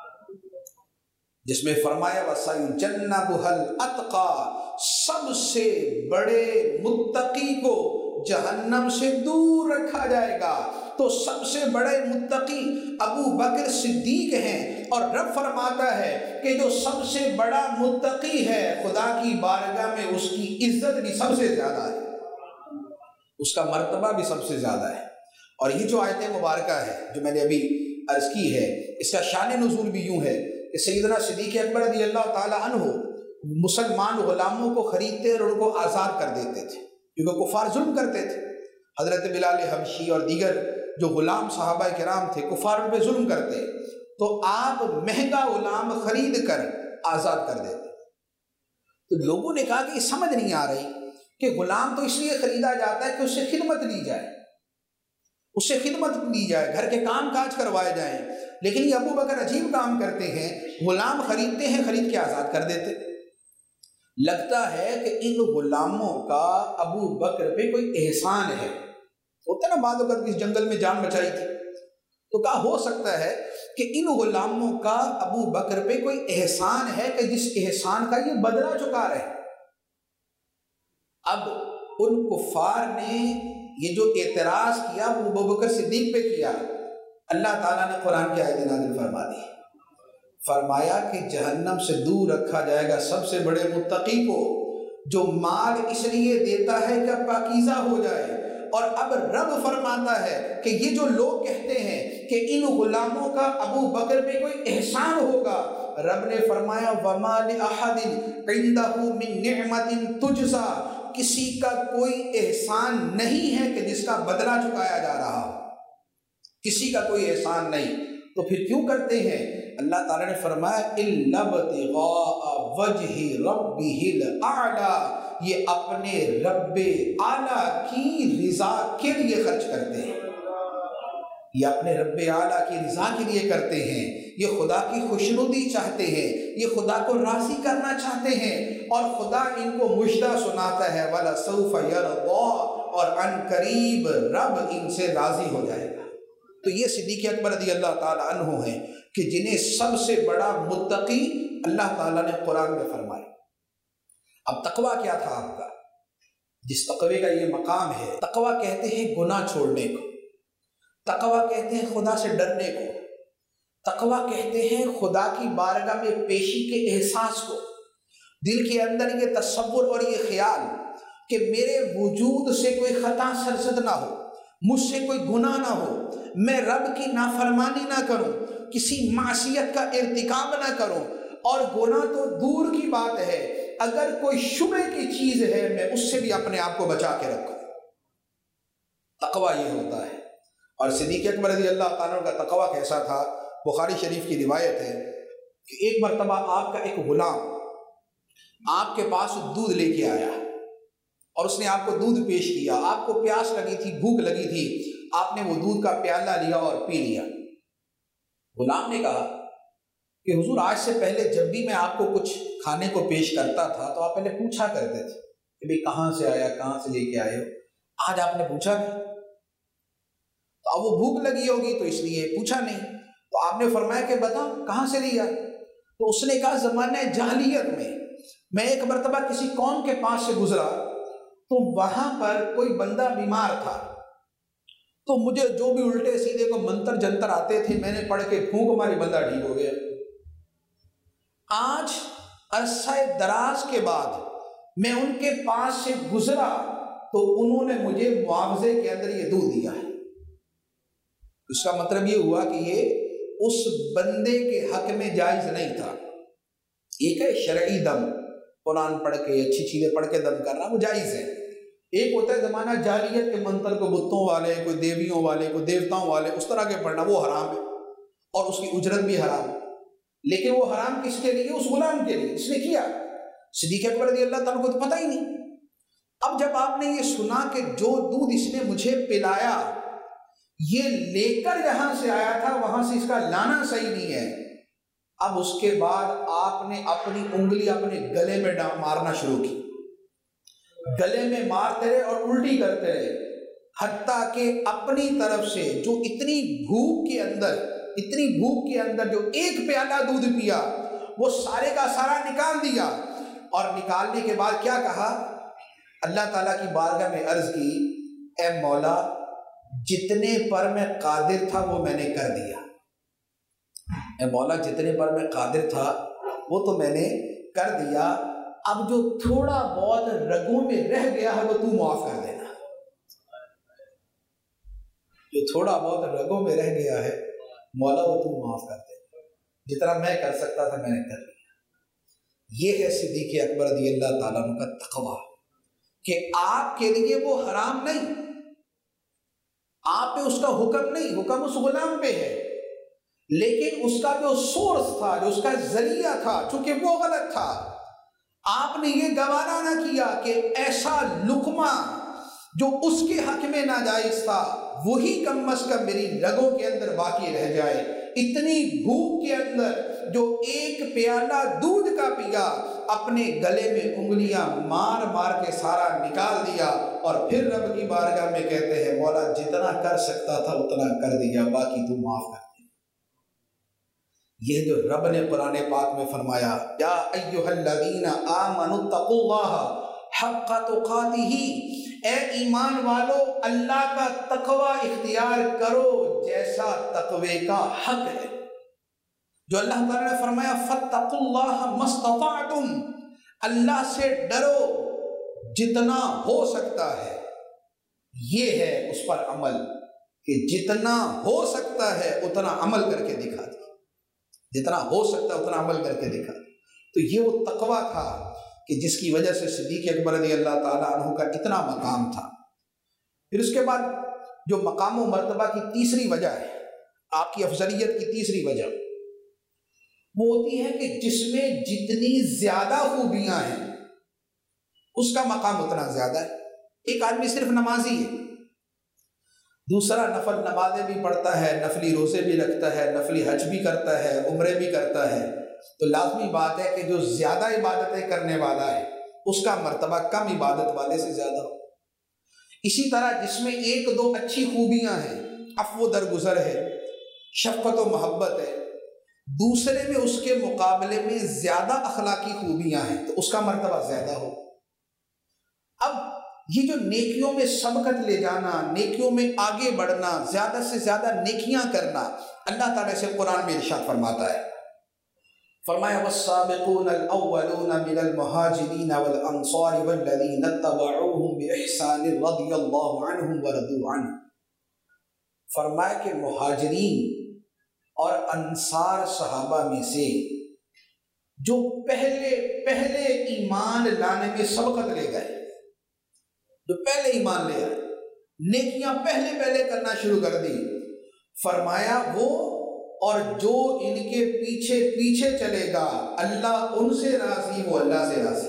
جس میں فرمایا وَسَيُجَنَّبُهَا الْأَتْقَى، سب سے بڑے متقی کو جہنم سے دور رکھا جائے گا۔ تو سب سے بڑے متقی ابو بکر صدیق ہیں، اور رب فرماتا ہے کہ جو سب سے بڑا متقی ہے خدا کی بارگاہ میں اس کی عزت بھی سب سے زیادہ ہے، اس کا مرتبہ بھی سب سے زیادہ ہے۔ اور یہ جو آیت مبارکہ ہے جو میں نے ابھی عرض کی ہے، اس کا شان نزول بھی یوں ہے کہ سیدنا صدیق اکبر رضی اللہ تعالی عنہ مسلمان غلاموں کو خریدتے اور ان کو آزاد کر دیتے تھے، کیونکہ کفار ظلم کرتے تھے۔ حضرت بلال حبشی اور دیگر جو غلام صحابہ کرام تھے کفار ان پہ ظلم کرتے، تو آپ مہنگا غلام خرید کر آزاد کر دیتے۔ تو لوگوں نے کہا کہ یہ سمجھ نہیں آ رہی کہ غلام تو اس لیے خریدا جاتا ہے کہ اس سے خدمت لی جائے، اس سے خدمت لی جائے، گھر کے کام کاج کروائے جائیں، لیکن یہ ابو بکر عجیب کام کرتے ہیں، غلام خریدتے ہیں، خرید کے آزاد کر دیتے۔ لگتا ہے کہ ان غلاموں کا ابو بکر پہ کوئی احسان ہے، ہوتا ہے نا بعض اوقات کس جنگل میں جان بچائی تھی، تو کہا ہو سکتا ہے کہ ان غلاموں کا ابو بکر پہ کوئی احسان ہے کہ جس احسان کا یہ بدلہ چکا رہے۔ اب ان کفار نے یہ جو اعتراض کیا وہ ابو بکر صدیق پہ کیا، اللہ تعالیٰ نے قرآن کی آیت نازل فرما دی، فرمایا کہ جہنم سے دور رکھا جائے گا سب سے بڑے متقی کو، جو مال اس لیے دیتا ہے کہ پاکیزہ ہو جائے۔ اور اب رب فرماتا ہے کہ یہ جو لوگ کہتے ہیں کہ ان غلاموں کا ابو بکر پہ کوئی احسان ہوگا، رب نے فرمایا وَمَا لِأَحَدٍ عِنْدَهُ مِن نِعْمَةٍ تُجْزَى، کسی کا کوئی احسان نہیں ہے کہ جس کا بدلہ چکایا جا رہا ہو، کسی کا کوئی احسان نہیں، تو پھر کیوں کرتے ہیں؟ اللہ تعالیٰ نے فرمایا إِلَّا ابْتِغَاءَ وَجْهِ رَبِّهِ الْأَعْلَى، یہ اپنے رب اعلیٰ کی رضا کے لیے خرچ کرتے ہیں، یہ اپنے رب اعلیٰ کی رضا کے لیے کرتے ہیں، یہ خدا کی خوشنودی چاہتے ہیں، یہ خدا کو راضی کرنا چاہتے ہیں، اور خدا ان کو مژدہ سناتا ہے وَلَسَوْفَ يَرْضَىٰ، اور ان قریب رب ان سے راضی ہو جائے گا۔ تو یہ صدیق اکبر رضی اللہ تعالیٰ عنہ ہیں کہ جنہیں سب سے بڑا متقی اللہ تعالیٰ نے قرآن میں فرمایا۔ اب تقویٰ کیا تھا آپ کا؟ جس تقوی کا یہ مقام ہے، تقویٰ کہتے ہیں گناہ چھوڑنے کو، تقویٰ کہتے ہیں خدا سے ڈرنے کو، تقویٰ کہتے ہیں خدا کی بارگاہ میں پیشی کے احساس کو، دل کے اندر یہ تصور اور یہ خیال کہ میرے وجود سے کوئی خطا سرزد نہ ہو، مجھ سے کوئی گناہ نہ ہو، میں رب کی نافرمانی نہ کروں، کسی معصیت کا ارتکاب نہ کروں، اور گناہ تو دور کی بات ہے، اگر کوئی شبہ کی چیز ہے میں اس سے بھی اپنے آپ کو بچا کے رکھوں۔ تقویٰ یہ ہوتا ہے۔ اور صدیق اکبر رضی اللہ عنہ کا تقویٰ کیسا تھا؟ بخاری شریف کی روایت ہے کہ ایک مرتبہ آپ کا ایک غلام آپ کے پاس دودھ لے کے آیا اور اس نے آپ کو دودھ پیش کیا، آپ کو پیاس لگی تھی، بھوک لگی تھی، آپ نے وہ دودھ کا پیالہ لیا اور پی لیا۔ غلام نے کہا کہ حضور آج سے پہلے جب بھی میں آپ کو کچھ کھانے کو پیش کرتا تھا تو آپ پہلے پوچھا کرتے تھے کہ بھئی کہاں سے آیا، کہاں سے لے کے آئے ہو، آج آپ نے پوچھا نہیں، تو اب وہ بھوک لگی ہوگی تو اس لیے پوچھا نہیں، تو آپ نے فرمایا کہ بتا کہاں سے لیا؟ تو اس نے کہا زمانہ جاہلیت میں ایک مرتبہ کسی قوم کے پاس سے گزرا تو وہاں پر کوئی بندہ بیمار تھا، تو مجھے جو بھی الٹے سیدھے کو منتر جنتر آتے تھے میں نے پڑھ کے پھونک ماری، بندہ ٹھیک ہو گیا۔ آج عرصہ دراز کے بعد میں ان کے پاس سے گزرا تو انہوں نے مجھے معاوضے کے اندر یہ دودھ دیا ہے۔ اس کا مطلب یہ ہوا کہ یہ اس بندے کے حق میں جائز نہیں تھا۔ ایک ہے شرعی دم، قرآن پڑھ کے اچھی چیزیں پڑھ کے دم کرنا، وہ جائز ہے۔ ایک ہوتا ہے زمانہ جاہلیت کے منتر کو بتوں والے، کوئی دیویوں والے، کوئی دیوتاؤں والے اس طرح کے پڑھنا، وہ حرام ہے اور اس کی اجرت بھی حرام ہے۔ لیکن وہ حرام کس کے لیے؟ اس غلام کے لیے جس نے کیا۔ صدیق اکبر رضی اللہ تعالیٰ کو تو پتہ ہی نہیں۔ اب جب آپ نے یہ سنا کہ جو دودھ اس نے مجھے پلایا یہ لے کر جہاں سے آیا تھا وہاں سے اس کا لانا صحیح نہیں ہے، اب اس کے بعد آپ نے اپنی انگلی اپنے گلے میں مارنا شروع کی، گلے میں مارتے رہے اور الٹی کرتے رہے، حتیٰ کہ اپنی طرف سے جو اتنی بھوک کے اندر جو ایک پیالہ دودھ پیا وہ سارے کا سارا نکال دیا، اور نکالنے کے بعد کیا کہا؟ اللہ تعالیٰ کی بارگاہ میں عرض کی، اے مولا جتنے پر میں قادر تھا وہ میں نے کر دیا، اے مولا جتنے پر میں قادر تھا وہ تو میں نے کر دیا، اب جو تھوڑا بہت رگوں میں رہ گیا ہے وہ تو معاف کر دینا، جو تھوڑا بہت رگوں میں رہ گیا ہے مولا وہ تو معاف کر دینا، جتنا میں کر سکتا تھا میں نے کر دیا۔ یہ ہے صدیق اکبر رضی اللہ تعالیٰ عنہ کا تقویٰ، کہ آپ کے لیے وہ حرام نہیں، آپ پہ اس کا حکم نہیں، حکم اس غلام پہ ہے، لیکن اس کا جو سورس تھا، جو اس کا ذریعہ تھا، چونکہ وہ غلط تھا، آپ نے یہ گوارا نہ کیا کہ ایسا لقمہ جو اس کے حق میں ناجائز تھا وہی کم از کم میری رگوں کے اندر باقی رہ جائے۔ اتنی بھوک کے اندر جو ایک پیالہ دودھ کا پیا، اپنے گلے میں انگلیاں مار مار کے سارا نکال دیا، اور پھر رب کی بارگاہ میں کہتے ہیں مولا جتنا کر سکتا تھا اتنا کر دیا، باقی تو معاف کر دے۔ یہ جو رب نے قرآن پاک میں فرمایا، یا ایھا الذین آمنوا اتقوا اللہ حق تقاتہ، اے ایمان والو اللہ کا تقوی اختیار کرو جیسا تقوی کا حق ہے۔ جو اللہ تعالیٰ نے فرمایا فاتقوا اللہ ما استطعتم، اللہ سے ڈرو جتنا ہو سکتا ہے، یہ ہے اس پر عمل کہ جتنا ہو سکتا ہے اتنا عمل کر کے دکھا دیا، جتنا ہو سکتا ہے اتنا عمل کر کے دکھا دیا۔ تو یہ وہ تقوی تھا کہ جس کی وجہ سے صدیق اکبر رضی اللہ تعالیٰ عنہ کا اتنا مقام تھا۔ پھر اس کے بعد جو مقام و مرتبہ کی تیسری وجہ ہے، آپ کی افضلیت کی تیسری وجہ وہ ہوتی ہے کہ جس میں جتنی زیادہ خوبیاں ہیں اس کا مقام اتنا زیادہ ہے۔ ایک آدمی صرف نمازی ہے، دوسرا نفل نمازیں بھی پڑھتا ہے، نفلی روزے بھی رکھتا ہے، نفلی حج بھی کرتا ہے، عمرے بھی کرتا ہے، تو لازمی بات ہے کہ جو زیادہ عبادتیں کرنے والا ہے اس کا مرتبہ کم عبادت والے سے زیادہ ہو۔ اسی طرح جس میں ایک دو اچھی خوبیاں ہیں، عفو درگزر ہے، شفقت و محبت ہے، دوسرے میں اس کے مقابلے میں زیادہ اخلاقی خوبیاں ہیں تو اس کا مرتبہ زیادہ ہو۔ اب یہ جو نیکیوں میں سبقت لے جانا، نیکیوں میں آگے بڑھنا، زیادہ سے زیادہ نیکیاں کرنا، اللہ تعالیٰ سے قرآن میں ارشاد فرماتا ہے، فرمایا والسابقون الاولون من المہاجرین والانصار والذین اتبعوهم باحسان رضی اللہ عنہم ورضوا عنہ، فرمایا کہ مہاجرین اور انصار صحابہ میں سے جو پہلے ایمان لانے میں سبقت لے گئے، جو پہلے ایمان لے آئے، نیکیاں پہلے کرنا شروع کر دی، فرمایا وہ اور جو ان کے پیچھے چلے گا اللہ ان سے راضی، وہ اللہ سے راضی۔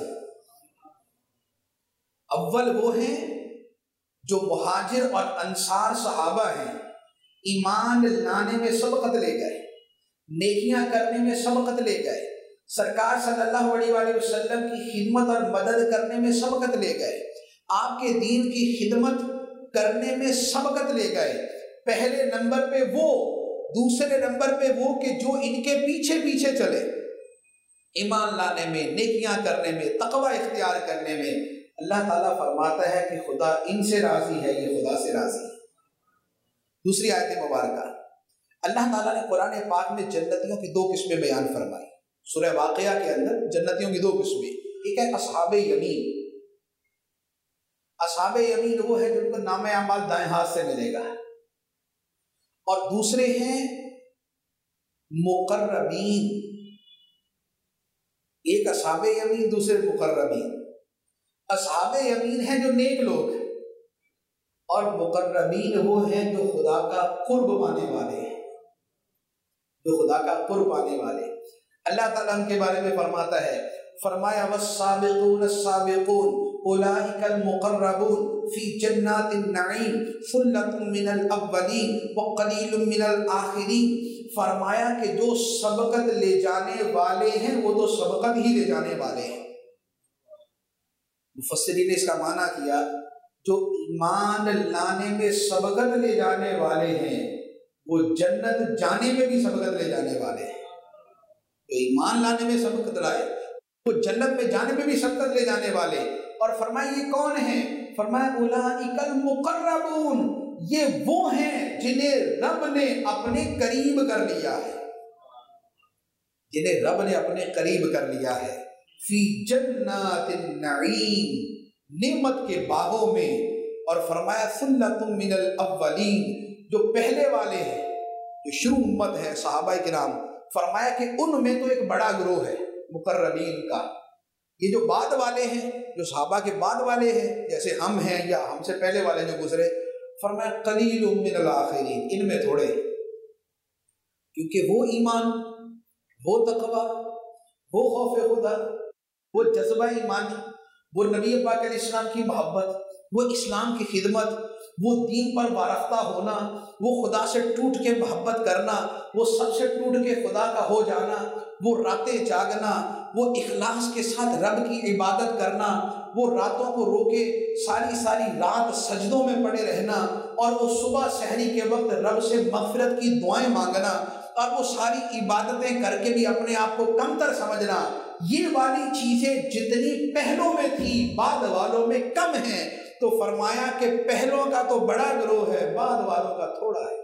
اول وہ ہیں جو مہاجر اور انصار صحابہ ہیں، ایمان لانے میں سبقت لے گئے، نیکیاں کرنے میں سبقت لے گئے، سرکار صلی اللہ علیہ وآلہ وسلم کی خدمت اور مدد کرنے میں سبقت لے گئے، آپ کے دین کی خدمت کرنے میں سبقت لے گئے۔ پہلے نمبر پہ وہ، دوسرے نمبر پہ وہ کہ جو ان کے پیچھے چلے، ایمان لانے میں، نیکیاں کرنے میں، تقوی اختیار کرنے میں۔ اللہ تعالیٰ فرماتا ہے کہ خدا ان سے راضی ہے، یہ خدا سے راضی ہے۔ دوسری آیت مبارکہ، اللہ تعالیٰ نے قرآن پاک میں جنتیوں کی دو قسمیں بیان فرمائی۔ سورہ واقعہ کے اندر جنتیوں کی دو قسمیں، ایک ہے اصحاب یمین، اصحاب یمین وہ ہے جن کو نام اعمال دائیں ہاتھ سے ملے گا، اور دوسرے ہیں مقربین، ایک اصحاب یمین، دوسرے مقربین۔ اصحاب یمین ہیں جو نیک لوگ ہیں، اور مقربین وہ ہیں جو خدا کا قرب پانے والے ہیں، جو خدا کا قرب پانے والے ہیں۔ اللہ تعالیٰ ان کے بارے میں فرماتا ہے، فرمایا والسابقون السابقون اولئک المقربون فی جنات النعیم ثلۃ من الاولین وقلیل من الآخرین۔ فرمایا کہ جو سبقت لے جانے والے ہیں وہ تو سبقت ہی لے جانے والے ہیں۔ مفسرین نے اس کا معنی کیا، جو ایمان لانے میں سبقت لے جانے والے ہیں وہ جنت جانے میں بھی سبقت لے جانے والے ہیں۔ جو ایمان لانے میں سبقت لائے وہ جنت میں جانے میں بھی سبقت لے جانے والے۔ اور فرمایا یہ کون ہیں؟ فرمایا اولئک المقربون، یہ وہ ہیں جنہیں رب نے اپنے قریب کر لیا ہے، جنہیں رب نے اپنے قریب کر لیا ہے۔ فی جنات النعیم، نعمت کے باغوں میں۔ اور فرمایا ثلۃ من الاولین، جو پہلے والے ہیں، جو شروع امت ہے صحابہ کرام، فرمایا کہ ان میں تو ایک بڑا گروہ ہے مقربین کا۔ یہ جو بعد والے ہیں، جو صحابہ کے بعد والے ہیں، جیسے ہم ہیں یا ہم سے پہلے والے جو گزرے، فرمایا قلیل من الآخرین، ان میں تھوڑے، کیونکہ وہ ایمان، وہ تقوی، وہ خوف خدا، وہ جذبہ ایمانی، وہ نبی پاک علیہ السلام کی محبت، وہ اسلام کی خدمت، وہ دین پر وارفتہ ہونا، وہ خدا سے ٹوٹ کے محبت کرنا، وہ سب سے ٹوٹ کے خدا کا ہو جانا، وہ راتیں جاگنا، وہ اخلاص کے ساتھ رب کی عبادت کرنا، وہ راتوں کو روکے ساری رات سجدوں میں پڑے رہنا، اور وہ صبح سحری کے وقت رب سے مغفرت کی دعائیں مانگنا، اور وہ ساری عبادتیں کر کے بھی اپنے آپ کو کمتر سمجھنا، یہ والی چیزیں جتنی پہلوں میں تھی بعد والوں میں کم ہیں۔ تو فرمایا کہ پہلوں کا تو بڑا گروہ ہے، بعد والوں کا تھوڑا ہے۔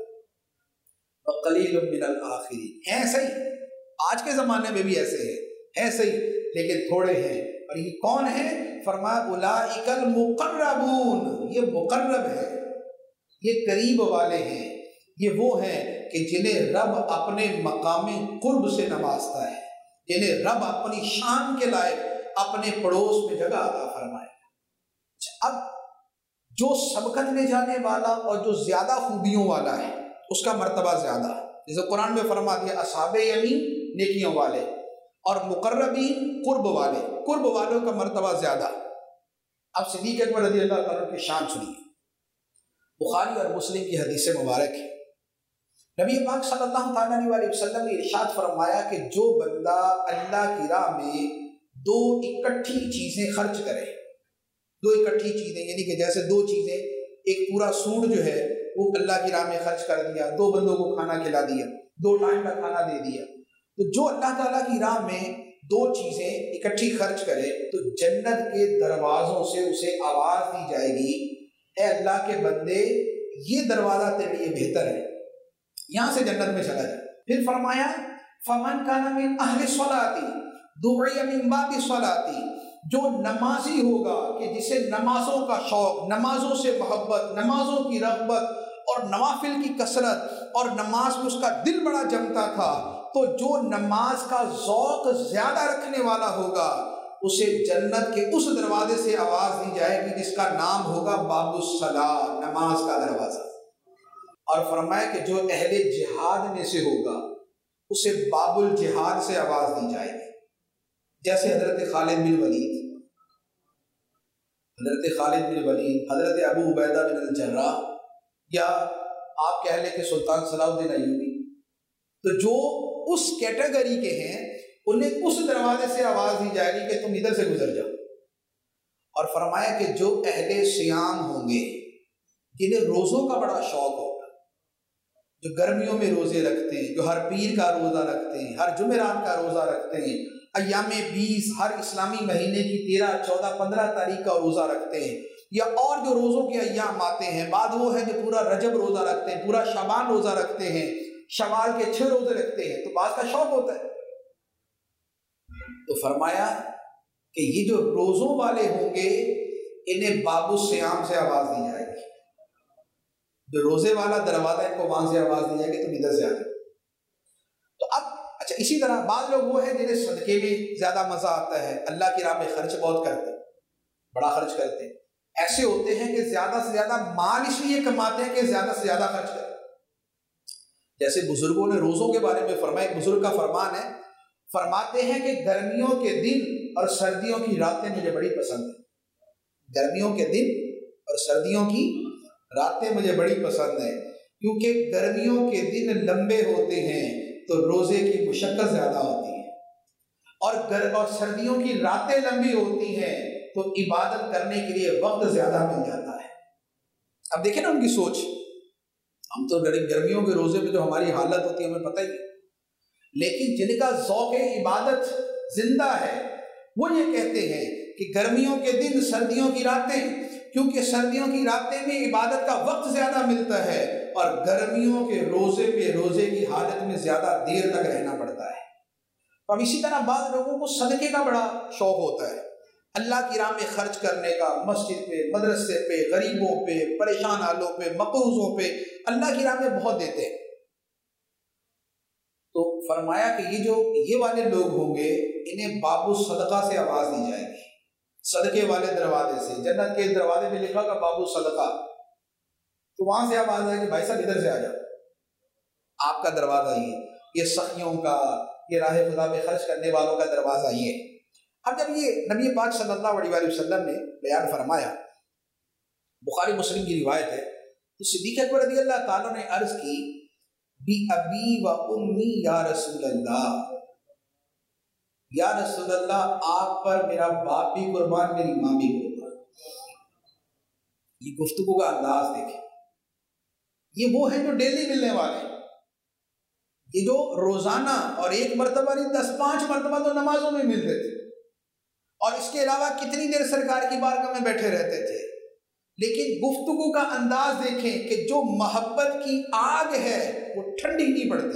وقلیل من الآخرین، ہیں صحیح، آج کے زمانے میں بھی ایسے ہیں صحیح، لیکن تھوڑے ہیں۔ اور یہ کون ہیں؟ فرمایا اولئک المقربون، یہ مقرب ہے، یہ قریب والے ہیں، یہ وہ ہیں کہ جنہیں رب اپنے مقام قرب سے نوازتا ہے، جنہیں رب اپنی شان کے لائق اپنے پڑوس میں جگہ عطا فرمائے۔ اب جو سبقت لے جانے والا اور جو زیادہ خوبیوں والا ہے اس کا مرتبہ زیادہ ہے، جیسے قرآن میں فرما دیا اصحاب یمین نیکیوں والے، اور مقربین قرب والے، قرب والوں کا مرتبہ زیادہ۔ اب صدیق اکبر رضی اللہ تعالیٰ کی شان سنیے، بخاری اور مسلم کی حدیث مبارک ہے، نبی پاک صلی اللہ تعالیٰ علیہ وسلم نے ارشاد فرمایا کہ جو بندہ اللہ کی راہ میں دو اکٹھی چیزیں خرچ کرے، دو اکٹھی چیزیں یعنی کہ جیسے دو چیزیں، ایک پورا سوٹ جو ہے وہ اللہ کی راہ میں خرچ کر دیا، دو بندوں کو کھانا کھلا دیا، 2 ٹائم کا کھانا دے دیا، تو جو اللہ تعالیٰ کی راہ میں دو چیزیں اکٹھی خرچ کرے تو جنت کے دروازوں سے اسے آواز دی جائے گی، اے اللہ کے بندے یہ دروازہ تیرے لیے بہتر ہے، یہاں سے جنت میں چلا جائے۔ پھر فرمایا فمن کان من اہل الصلاۃ دعی من باب الصلاۃ، جو نمازی ہوگا کہ جسے نمازوں کا شوق، نمازوں سے محبت، نمازوں کی رغبت اور نوافل کی کثرت، اور نماز میں اس کا دل بڑا جمتا تھا، تو جو نماز کا ذوق زیادہ رکھنے والا ہوگا اسے جنت کے اس دروازے سے آواز دی جائے گی جس کا نام ہوگا باب الصلاۃ، نماز کا دروازہ۔ اور فرمایا کہ جو اہل جہاد میں سے ہوگا اسے باب الجہاد سے آواز دی جائے گی، جیسے حضرت خالد بن ولید، حضرت ابو عبیدہ بن الجراح، یا آپ کہہ لیں کہ سلطان صلاح الدین ایوبی، تو جو اس کیٹیگری کے ہیں انہیں اس دروازے سے آواز دی جائے گی کہ تم ادھر سے گزر جاؤ۔ اور فرمایا کہ جو اہل صیام ہوں گے، جنہیں روزوں کا بڑا شوق ہوگا، جو گرمیوں میں روزے رکھتے ہیں، جو ہر پیر کا روزہ رکھتے ہیں، ہر جمعرات کا روزہ رکھتے ہیں، ایام 20 ہر اسلامی مہینے کی 13، 14، 15 تاریخ کا روزہ رکھتے ہیں، یا اور جو روزوں کے ایام آتے ہیں، بعد وہ ہیں جو پورا رجب روزہ رکھتے ہیں، پورا شعبان روزہ رکھتے ہیں، شوال کے 6 روزے رکھتے ہیں، تو بعض کا شوق ہوتا ہے۔ تو فرمایا کہ یہ جو روزوں والے ہوں گے انہیں باب الصیام سے آواز دی جائے گی، جو روزے والا دروازہ ان کو وہاں سے آواز دی جائے گی تم ادھر سے آ جاؤ۔ تو اب اسی طرح بعض لوگ وہ ہیں جنہیں صدقے میں زیادہ مزہ آتا ہے، اللہ کی راہ میں خرچ بہت کرتے ہیں، بڑا خرچ کرتے ہیں۔ ایسے ہوتے ہیں کہ زیادہ سے زیادہ مال اس لیے کماتے ہیں کہ زیادہ سے زیادہ خرچ کریں۔ جیسے بزرگوں نے روزوں کے بارے میں فرمایا، ایک بزرگ کا فرمان ہے، فرماتے ہیں کہ گرمیوں کے دن اور سردیوں کی راتیں مجھے بڑی پسند ہیں۔ گرمیوں کے دن اور سردیوں کی راتیں مجھے بڑی پسند ہیں، کیونکہ گرمیوں کے دن لمبے ہوتے ہیں تو روزے کی مشقت زیادہ ہوتی ہے، اور سردیوں کی راتیں لمبی ہوتی ہیں تو عبادت کرنے کے لیے وقت زیادہ مل جاتا ہے۔ اب دیکھیں نا ان کی سوچ، ہم تو گرمیوں کے روزے میں جو ہماری حالت ہوتی ہے ہمیں پتہ ہی ہے، لیکن جن کا ذوق عبادت زندہ ہے وہ یہ کہتے ہیں کہ گرمیوں کے دن سردیوں کی راتیں، کیونکہ سردیوں کی راتیں میں عبادت کا وقت زیادہ ملتا ہے، اور گرمیوں کے روزے پہ روزے کی حالت میں زیادہ دیر تک رہنا پڑتا ہے۔ اب اسی طرح بعض لوگوں کو صدقے کا بڑا شوق ہوتا ہے، اللہ کی راہ میں خرچ کرنے کا، مسجد پہ، مدرسے پہ، غریبوں پہ، پریشان حالوں پہ، مقروضوں پہ اللہ کی راہ میں بہت دیتے ہیں۔ تو فرمایا کہ یہ والے لوگ ہوں گے انہیں باب الصدقہ سے آواز دی جائے گی، صدقے والے دروازے سے۔ جنت کے دروازے پہ لکھا ہوگا باب الصدقہ، تو وہاں سے آواز آئے کہ بھائی صاحب ادھر سے آ جاؤ، آپ کا دروازہ یہ سخیوں کا، یہ راہ خدا میں خرچ کرنے والوں کا دروازہ یہ۔ اب جب یہ نبی پاک صلی اللہ علیہ وآلہ وسلم نے بیان فرمایا، بخاری مسلم کی روایت ہے، تو صدیق اکبر رضی اللہ تعالیٰ نے عرض کی، بی ابی و امی یا رسول اللہ، یا رسول اللہ آپ پر میرا باپ بھی قربان، میری ماں بھی قربان۔ یہ گفتگو کا انداز دیکھیں، یہ وہ ہیں جو ڈیلی ملنے والے ہیں، یہ جو روزانہ اور ایک مرتبہ نہیں 10-5 مرتبہ تو نمازوں میں ملتے تھے، اور اس کے علاوہ کتنی دیر سرکار کی بارگاہ میں بیٹھے رہتے تھے، لیکن گفتگو کا انداز دیکھیں کہ جو محبت کی آگ ہے وہ ٹھنڈی نہیں پڑتی،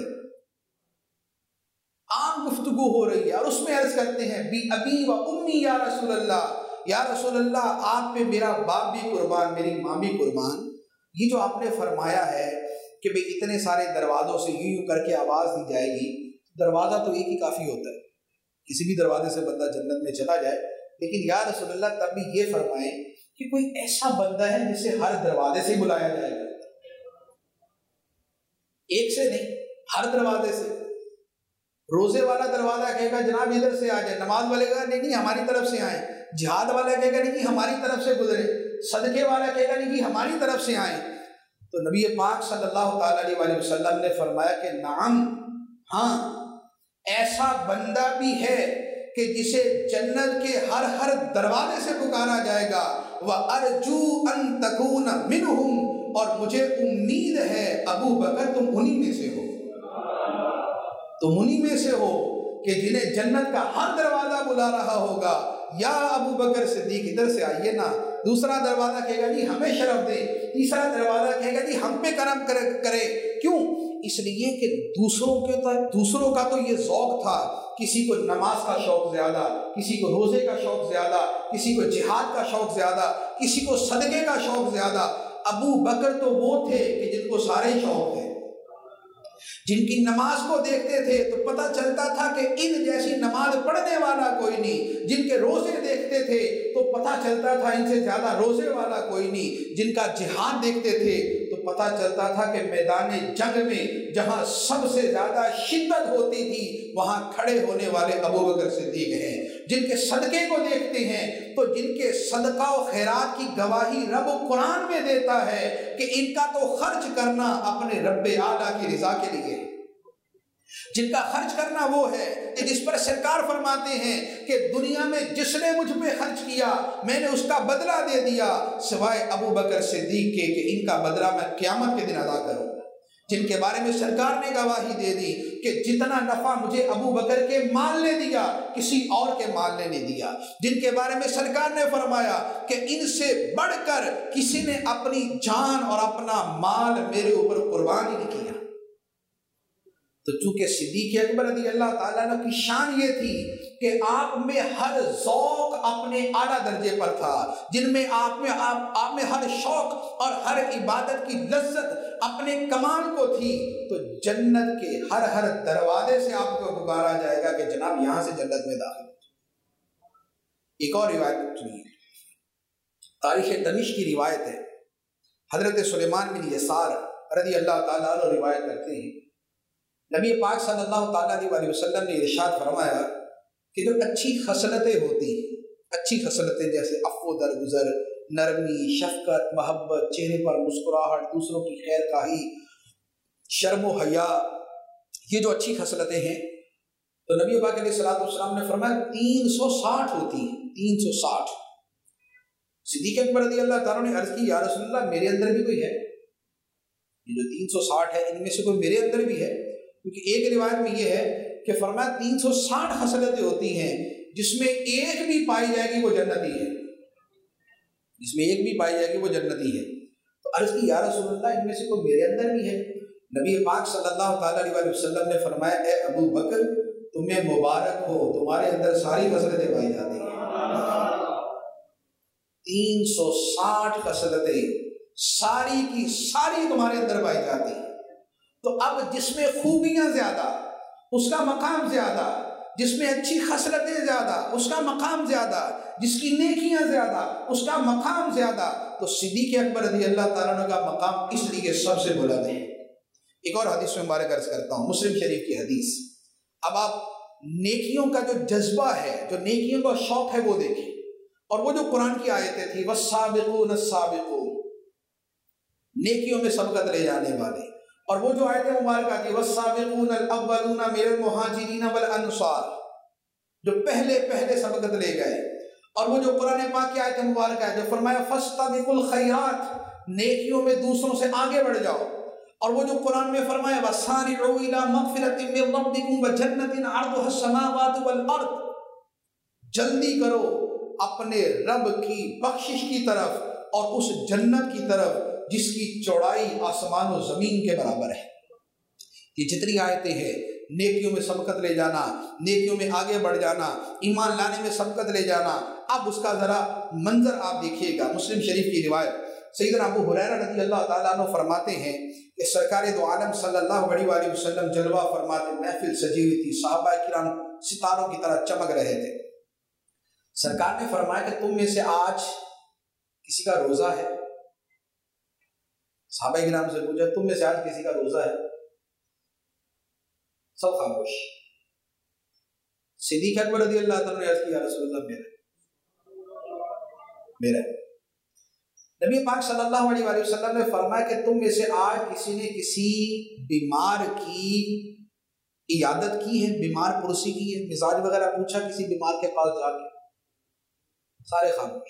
عام گفتگو ہو رہی ہے، اور اس میں عرض کرتے ہیں بی ابی و امی یا رسول اللہ، یا رسول اللہ آپ پہ میرا باپ بھی قربان، میری ماں بھی قربان۔ یہ جو آپ نے فرمایا ہے کہ بھئی اتنے سارے دروازوں سے یوں کر کے آواز دی جائے گی، دروازہ تو ایک ہی کافی ہوتا ہے، کسی بھی دروازے سے بندہ جنت میں چلا جائے، لیکن یا رسول اللہ تب بھی یہ فرمائیں کہ کوئی ایسا بندہ ہے جسے ہر دروازے سے بلایا جائے گا، ایک سے نہیں، ہر دروازے سے۔ روزے والا دروازہ کہے گا جناب ادھر سے آ جائے، نماز والے کہے گا نہیں ہماری طرف سے آئیں، جہاد والا کہے گا نہیں ہماری طرف سے گزرے، صدقے والا کہے گا نہیں ہماری طرف سے آئیں۔ تو نبی پاک صلی اللہ تعالیٰ علیہ وآلہ وسلم نے فرمایا کہ نعم، ہاں ایسا بندہ بھی ہے کہ جسے جنت کے ہر دروازے سے پکارا جائے گا، وَأَرْجُو أَن تَكُونَ مِنْهُمْ، اور مجھے امید ہے ابو بکر تم انہی میں سے ہو، تم انہی میں سے ہو کہ جنہیں جنت کا ہر دروازہ بلا رہا ہوگا، یا ابو بکر صدیق ادھر سے آئیے نا۔ دوسرا دروازہ کہے گا جی ہمیں شرف دے، تیسرا دروازہ کہے گا جی ہم پہ کرم کرے۔ کیوں؟ اس لیے کہ دوسروں کا تو یہ ذوق تھا، کسی کو نماز کا شوق زیادہ، کسی کو روزے کا شوق زیادہ، کسی کو جہاد کا شوق زیادہ، کسی کو صدقے کا شوق زیادہ۔ ابو بکر تو وہ تھے کہ جن کو سارے شوق تھے، جن کی نماز کو دیکھتے تھے تو پتہ چلتا تھا کہ ان جیسی نماز پڑھنے والا کوئی نہیں، جن کے روزے دیکھتے تھے تو پتہ چلتا تھا ان سے زیادہ روزے والا کوئی نہیں، جن کا جہاد دیکھتے تھے تو پتہ چلتا تھا کہ میدان جنگ میں جہاں سب سے زیادہ شدت ہوتی تھی وہاں کھڑے ہونے والے ابو بکر صدیق ہیں۔ جن کے صدقے کو دیکھتے ہیں تو جن کے صدقہ و خیرات کی گواہی رب قرآن میں دیتا ہے کہ ان کا تو خرچ کرنا اپنے رب اعلیٰ کی رضا کے لیے، جن کا خرچ کرنا وہ ہے کہ جس پر سرکار فرماتے ہیں کہ دنیا میں جس نے مجھ پہ خرچ کیا میں نے اس کا بدلہ دے دیا، سوائے ابو بکر صدیق کے کہ ان کا بدلہ میں قیامت کے دن ادا کروں گا، جن کے بارے میں سرکار نے گواہی دے دی کہ جتنا نفع مجھے ابو بکر کے مال نے دیا کسی اور کے مال نے نہیں دیا، جن کے بارے میں سرکار نے فرمایا کہ ان سے بڑھ کر کسی نے اپنی جان اور اپنا مال میرے اوپر قربان ہی نہیں کیا۔ تو چونکہ صدیق اکبر رضی اللہ تعالیٰ عنہ کی شان یہ تھی کہ آپ میں ہر ذوق اپنے اعلیٰ درجے پر تھا، جن میں آپ میں ہر شوق اور ہر عبادت کی لذت اپنے کمال کو تھی، تو جنت کے ہر دروازے سے آپ کو پکارا جائے گا کہ جناب یہاں سے جنت میں داخل ہو۔ ایک اور روایت سنیے، تاریخ دمشق کی روایت ہے، حضرت سلیمان بن یسار رضی اللہ تعالیٰ عنہ روایت کرتے ہیں، نبی پاک صلی اللہ تعالیٰ علیہ وسلم نے ارشاد فرمایا کہ جو اچھی خصلتیں ہوتی ہیں، اچھی خصلتیں جیسے عفو درگزر، نرمی، شفقت، محبت، چہرے پر مسکراہٹ، دوسروں کی خیر خواہی، شرم و حیا، یہ جو اچھی خصلتیں ہیں تو نبی پاک علیہ الصلوۃ والسلام نے فرمایا 360 ہوتی ہیں، 360۔ صدیق اکبر رضی اللہ تعالیٰ نے عرض کی یا رسول اللہ میرے اندر بھی کوئی ہے؟ یہ جو 360 ہے ان میں سے کوئی میرے اندر بھی ہے؟ کیونکہ ایک روایت میں یہ ہے کہ فرمایا 360 خصلتیں ہوتی ہیں جس میں ایک بھی پائی جائے گی وہ جنتی ہے، جس میں ایک بھی پائی جائے گی وہ جنتی ہے۔ تو عرض کی یا رسول اللہ ان میں سے کوئی میرے اندر بھی ہے؟ نبی پاک صلی اللہ تعالیٰ علیہ وسلم نے فرمایا اے ابو بکر تمہیں مبارک ہو، تمہارے اندر ساری خصلتیں پائی جاتی ہیں۔ 360 خصلتیں ساری کی ساری تمہارے اندر پائی جاتی ہیں۔ تو اب جس میں خوبیاں زیادہ اس کا مقام زیادہ، جس میں اچھی خصلتیں زیادہ اس کا مقام زیادہ، جس کی نیکیاں زیادہ اس کا مقام زیادہ، تو صدیق اکبر رضی اللہ تعالیٰ عنہ کا مقام اس لیے سب سے بلند ہے۔ ایک اور حدیث میں مبارک عرض کرتا ہوں، مسلم شریف کی حدیث۔ اب آپ نیکیوں کا جو جذبہ ہے، جو نیکیوں کا شوق ہے وہ دیکھیں، اور وہ جو قرآن کی آیتیں تھی والسابقون السابقون، نیکیوں میں سبقت لے جانے والے، اور وہ جو آیت مبارکہ تھی والسابقون الاولون من المہاجرین والانصار، جو پہلے سبقت لے گئے، اور وہ جو قرآن پاک کی آیت مبارکہ ہے جو فرمایا فاستبقوا الخیرات، نیکیوں میں دوسروں سے آگے بڑھ جاؤ، اور وہ جو قرآن میں فرمایا وسارعوا الی مغفرۃ من ربکم وجنۃ عرضها السماوات والارض، جلدی کرو اپنے رب کی بخشش کی طرف اور اس جنت کی طرف جس کی چوڑائی آسمان و زمین کے برابر ہے۔ یہ جتنی آیتیں ہیں نیکیوں میں سبقت لے جانا، نیکیوں میں آگے بڑھ جانا، ایمان لانے میں سبقت لے جانا، اب اس کا ذرا منظر آپ دیکھیے گا۔ مسلم شریف کی روایت، سیدنا ابو ہریرہ رضی اللہ تعالیٰ عنہ فرماتے ہیں کہ سرکار دو عالم صلی اللہ علیہ وسلم جلوہ فرماتے، محفل سجی ہوئی تھی، صحابہ کرام ستاروں کی طرح چمک رہے تھے۔ سرکار نے فرمایا کہ تم میں سے آج کسی کا روزہ ہے؟ صحابہ کرام سے پوچھا تم میں سے آج کسی کا روزہ ہے؟ سب خاموش۔ صدیق اکبر رضی اللہ تعالیٰ نے عرض کیا رسول اللہ میرا نبی پاک صلی اللہ علیہ وسلم نے فرمایا کہ تم میں سے آج کسی نے کسی بیمار کی عیادت کی ہے، بیمار پرسی کی ہے، مزاج وغیرہ پوچھا کسی بیمار کے پاس جا کے؟ سارے خاموش۔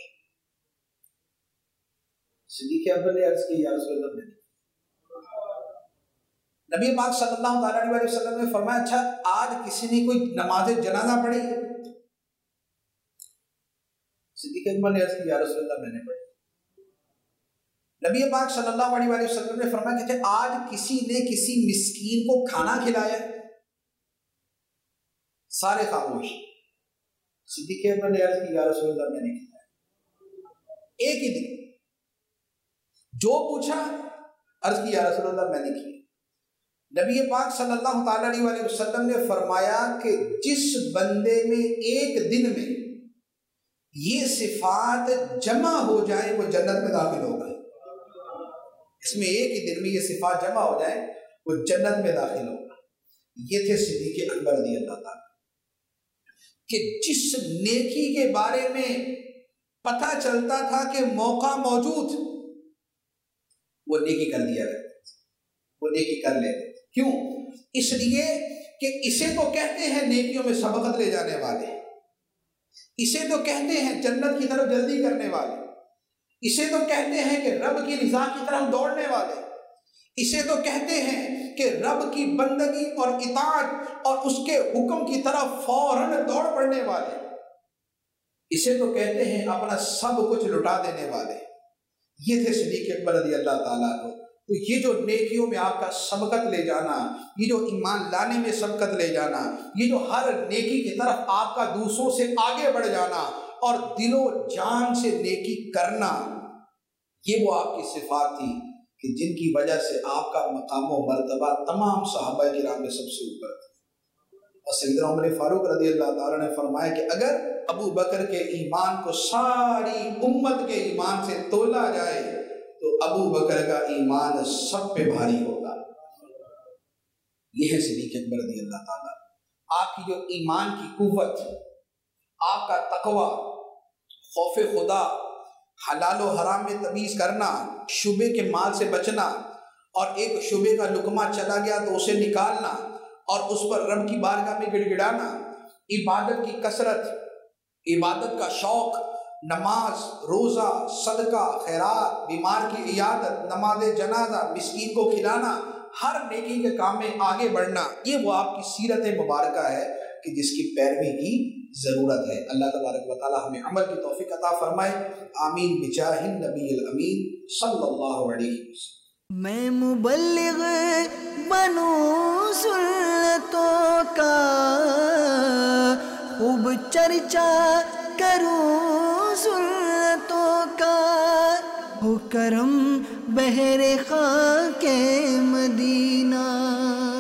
صدیق اکبر نے عرض کی یا رسول اللہ میں نے۔ نبی پاک صلی اللہ علیہ وسلم نے فرمایا اچھا آج کسی نے کوئی نماز جنازہ پڑھی ہے؟ صدیق اکبر نے عرض کی یا رسول اللہ میں نے پڑھی۔ نبی پاک صلی اللہ علیہ وسلم نے فرمایا کہ آج کسی نے کسی مسکین کو کھانا کھلایا؟ سارے خاموش۔ صدیق اکبر نے عرض کی یا رسول اللہ میں نے کھلایا۔ ایک ہی دن جو پوچھا عرض کی یا رسول اللہ میں نے کیا۔ نبی پاک صلی اللہ تعالیٰ علیہ وسلم نے فرمایا کہ جس بندے میں ایک دن میں یہ صفات جمع ہو جائیں وہ جنت میں داخل ہوگا۔ اس میں ایک ہی دن میں یہ صفات جمع ہو جائیں وہ جنت میں داخل ہوگا۔ یہ تھے صدیق اکبر رضی اللہ تعالیٰ کہ جس نیکی کے بارے میں پتہ چلتا تھا کہ موقع موجود وہ نیکی کر دیا کرتے تھے، وہ نیکی کر لیتے تھے۔ کیوں؟ اس لیے کہ اسے تو کہتے ہیں نیکیوں میں سبقت لے جانے والے، اسے تو کہتے ہیں جنت کی طرف جلدی کرنے والے، اسے تو کہتے ہیں کہ رب کی رضا کی طرف دوڑنے والے، اسے تو کہتے ہیں کہ رب کی بندگی اور اطاعت اور اس کے حکم کی طرف فوراً دوڑ پڑنے والے، اسے تو کہتے ہیں اپنا سب کچھ لٹا دینے والے۔ یہ تھے صدیق اکبر رضی اللہ تعالیٰ عنہ۔ تو یہ جو نیکیوں میں آپ کا سبقت لے جانا، یہ جو ایمان لانے میں سبقت لے جانا، یہ جو ہر نیکی کی طرف آپ کا دوسروں سے آگے بڑھ جانا اور دل و جان سے نیکی کرنا، یہ وہ آپ کی صفات تھی کہ جن کی وجہ سے آپ کا مقام و مرتبہ تمام صحابہ کرام میں سب سے اوپر تھا۔ اور سیدنا عمر فاروق رضی اللہ تعالیٰ نے فرمایا کہ اگر ابو بکر کے ایمان کو ساری امت کے ایمان سے تولا جائے تو ابو بکر کا ایمان سب پہ بھاری ہوگا۔ یہ ہے صدیق اکبر رضی اللہ تعالیٰ۔ آپ کی جو ایمان کی قوت، آپ کا تقوی، خوف خدا، حلال و حرام میں تمیز کرنا، شبے کے مال سے بچنا، اور ایک شبے کا لقمہ چلا گیا تو اسے نکالنا اور اس پر رب کی بارگاہ میں گڑ گڑانا، عبادت کی کثرت، عبادت کا شوق، نماز، روزہ، صدقہ، خیرات، بیمار کی عیادت، نماز جنازہ، مسکین کو کھلانا، ہر نیکی کے کام میں آگے بڑھنا، یہ وہ آپ کی سیرت مبارکہ ہے کہ جس کی پیروی کی ضرورت ہے۔ اللہ تبارک و تعالی ہمیں عمل کی توفیق عطا فرمائے، آمین بجاہ النبی الامین صلی اللہ علیہ وسلم۔ میں مبلغ بنوں سنتوں کا، خوب چرچا کروں سنتوں کا، ہو کرم بہر خاک مدینہ۔